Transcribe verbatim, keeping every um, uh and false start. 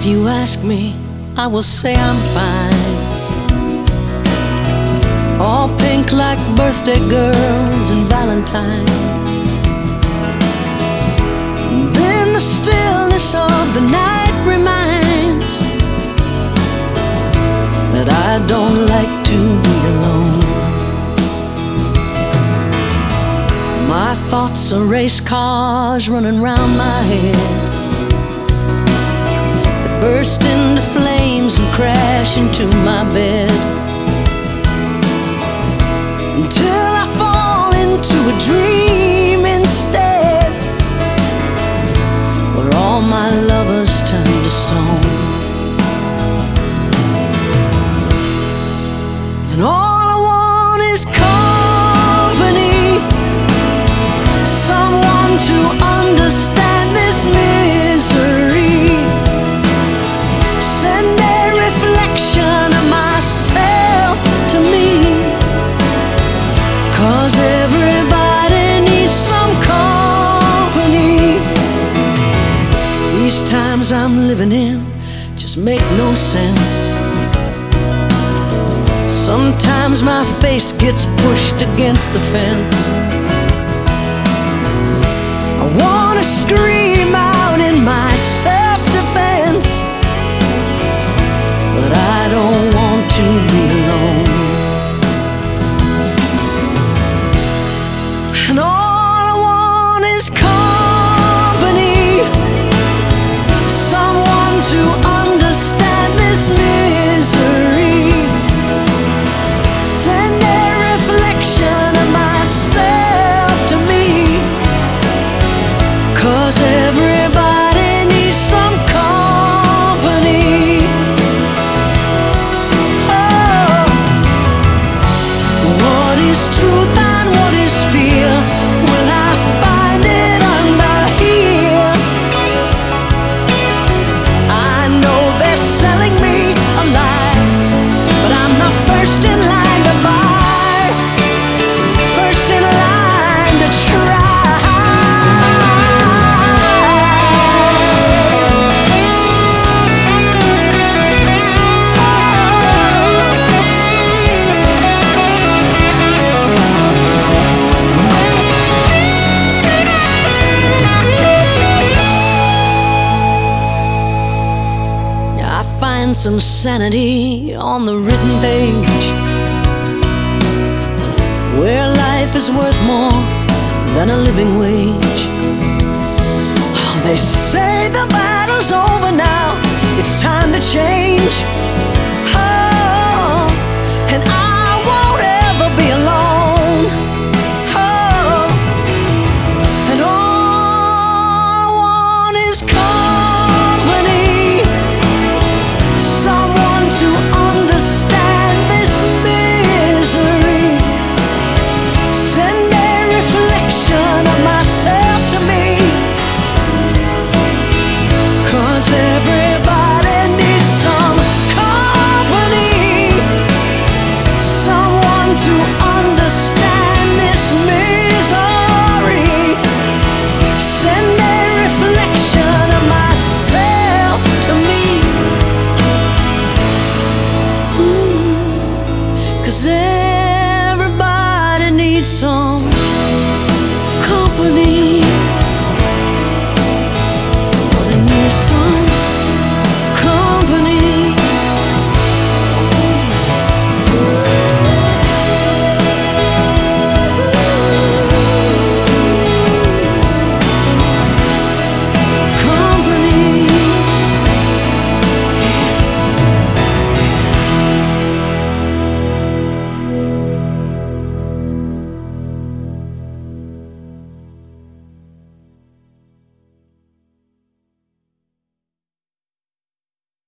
you ask me, I will say I'm fine. All pink like birthday girls and valentines. Then the stillness of the night reminds that I don't like to be alone. My thoughts are race cars running round my head, that burst into flames and crash into my bed, until I fall into a dream instead, where all my lovers turn to stone. And all I want is company, someone to understand this misery, send a reflection of myself to me, 'cause everybody needs some company. These times I'm living in just make no sense. Sometimes my face gets pushed against the fence. I wanna scream out in my self-defense, but I don't want to be alone. And all I want is company, someone to understand this misery, send a reflection of myself to me, 'cause everybody needs some company. Oh, what is truth and what is fear? Will I find it under here? I know they're selling me a lie, but I'm the first in line to buy, first in line to try. I find some sanity on the written page, where life is worth more than a living wage. Oh, they say the battle's over now, it's time to change. Oh, and I won't ever be alone. Oh, and all I want is company, someone to understand this misery, send a reflection of myself to me, 'cause everybody needs some company, someone to understand this misery, send a reflection of myself to me. 'Cause everybody needs some